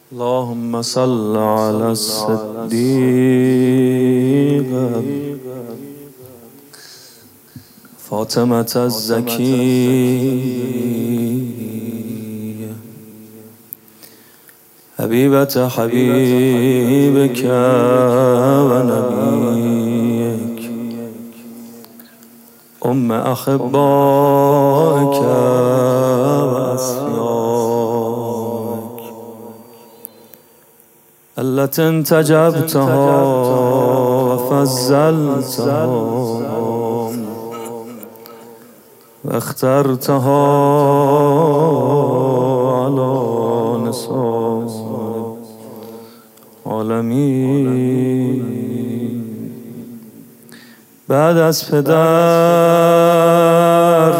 اللهم صل على الصديق فاطمة الزكية حبيبة حبيبك ونبيك أم أحبائك وأصفيائك التي انتجبتها وفضلتها واخترتها على نساء العالمين. بعد از پدر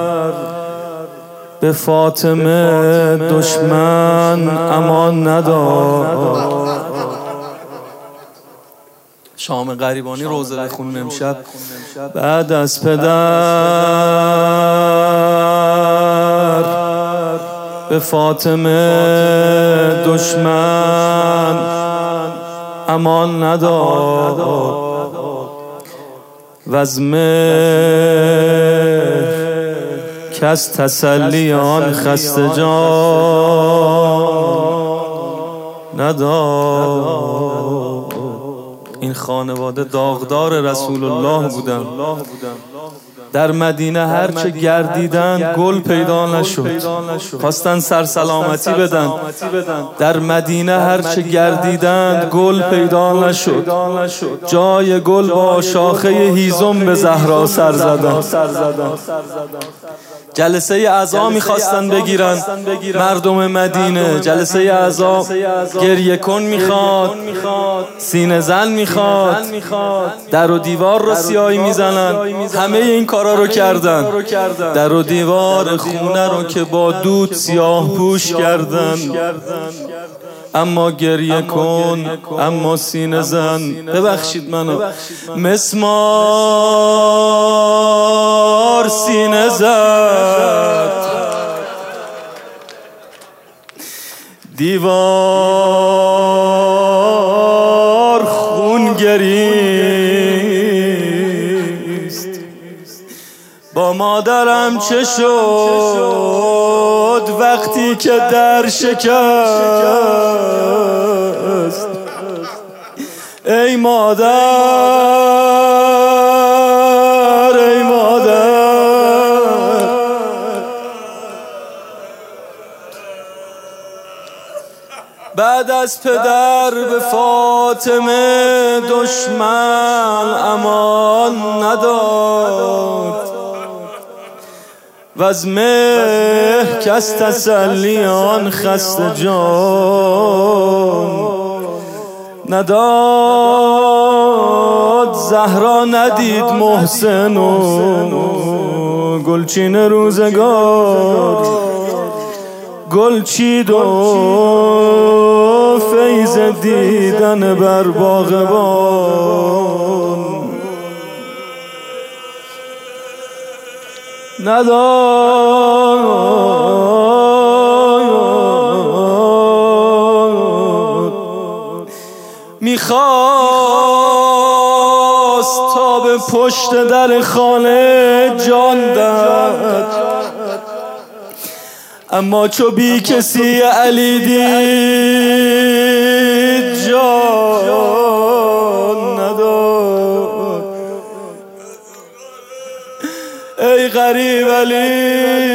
به فاطمه دشمن امان نداد. شام غریبانی روزه بخونیم امشب. بعد از پدر به فاطمه دشمن امان نداد و از مهر کس تسلی آن خسته جان نداد. این خانواده داغدار رسول الله بودن. در مدینه هرچه گردیدن گل پیدا نشد. خواستن سرسلامتی بدن. در مدینه هرچه گردیدن گل پیدا نشد. جای گل با شاخه هیزم به زهرا سر زدن. جلسه عزا میخواستن بگیرن مردم مدینه. جلسه عزا گریه کن میخواد، سینه زن میخواد، در و دیوار رو سیاهی میزنن. همه این کارا رو کردن. در و دیوار خونه رو که با دود سیاه پوش کردن. اما گریه کن، اما سینه زن. ببخشید منو. مسمار سینه زد، دیوار خون گریست. با مادرم چه شد وقتی که در شکست؟ ای مادر، ای مادر، بعد از پدر به فاطمه دشمن امان نداد و از مهر کس تسلی آن خسته جان نداد. زهرا ندید محسن و گلچین روزگار گل چید و فیض دیدن بر باغبان نداد. میخواست تا به پشت در خانه جان دهد، اما چو بی کسی علی دید جان نداد. ای غریب علی،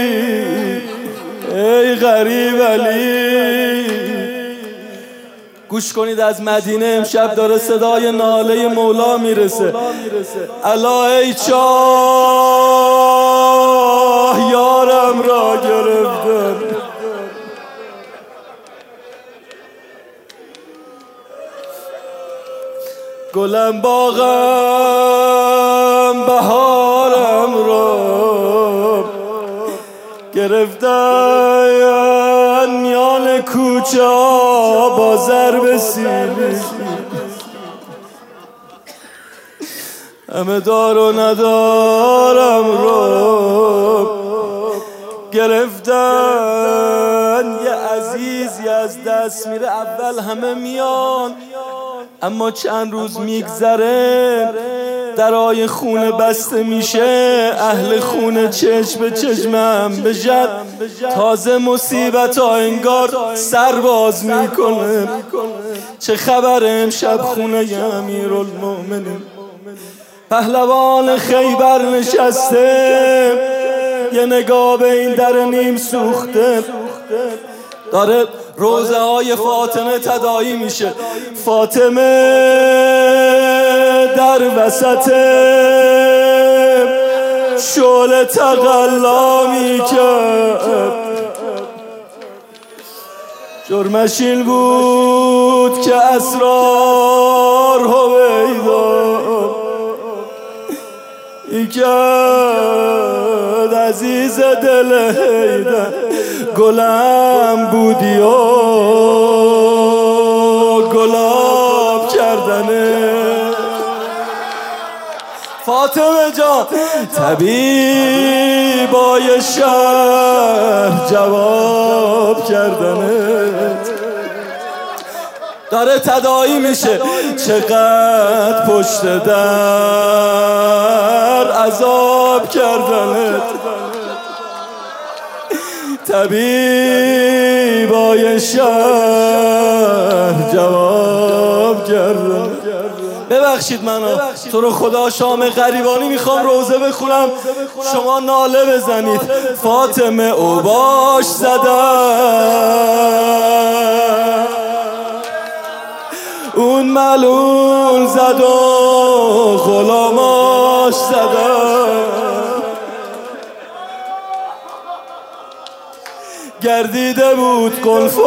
ای غریب علی. گوش کنید، از مدینه امشب داره صدای ناله مولا میرسه. الا ای چاه یارم را گرفتن. گلم باغم بهارم را گرفتن. میان کوچه با ضرب سیلی همه دار و ندارم رو گرفتن. یه عزیزی از دست میره. اول همه میان اما چند روز میگذره درای خونه بسته میشه، اهل خونه چشم به چشمم بجد، تازه مصیبت ها انگار سر باز میکنه. چه خبر امشب خونه امیرالمومنین؟ پهلوان خیبر نشسته، یه نگاه به این در نیم سوخته، داره روزه های فاطمه تداعی میشه. فاطمه در وسط شعله تقلا میکرد، جرمش این بود که اسرار هویدا ایکد عزیز دل حیدر، گلم بودی و گلاب کردنه. فاطمه جان طبیبای شهر جواب کردنه، داره تداعی میشه. چقدر پشت در عذاب کردنه، طبیبای شهر جواب کردن. ببخشید منو تو رو خدا، شام غریبانی میخوام روزه بخونم، شما ناله بزنید. فاطمه اوباش زدن، اون ملول زد و غلاماش زدن، گردیده بود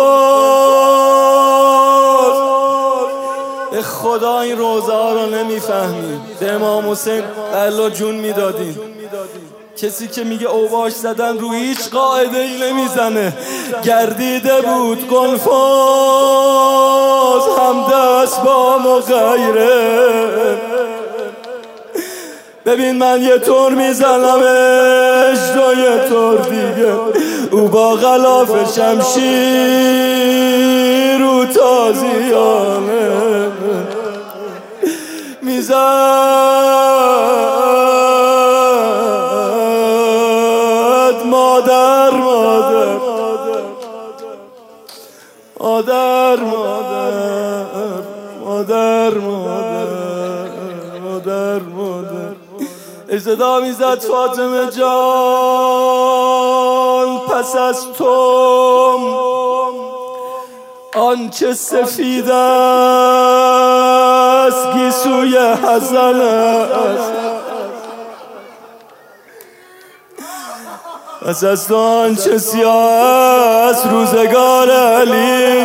گلفاز. به خدا این روزه ها رو نمیفهمیم. به امام حسین الله جون میدادیم. کسی که میگه اوباش زدن رو هیچ قاعده ای نمیزنه. گردیده بود گلفاز، همدست با مغیره. ببین من یه طور میزنمش تو یه طور دیگه، او با غلاف شمشیر و تازیانه میزد. مادر مادر مادر مادر مادر مادر صدا میزد. فاطمه جان پس از تو آنچه سفید است گیسوی حزن است، پس از تو آنچه سیاه است روزگار علی.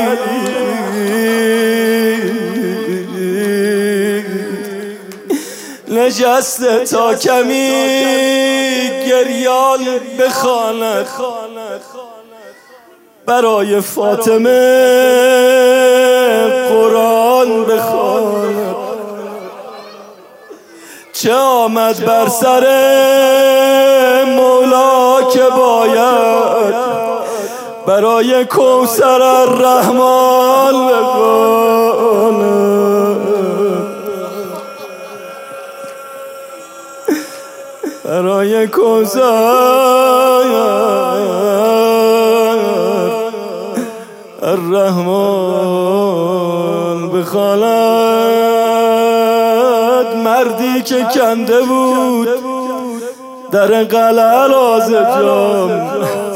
نشسته تا کمی گریان بخواند برای فاطمه قرآن بخواند. چه آمد بر سر مولا که باید برای کوثر الرحمن بخواند، برای کوثر الرحمن بخواند. مردی که کنده بود در قلعه راز جام،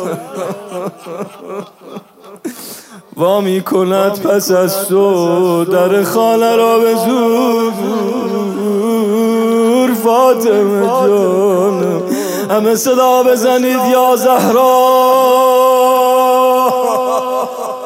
وامی کند پس از تو در خانه را به زور. فاطمه جان همه صدا بزنید یا زهرا.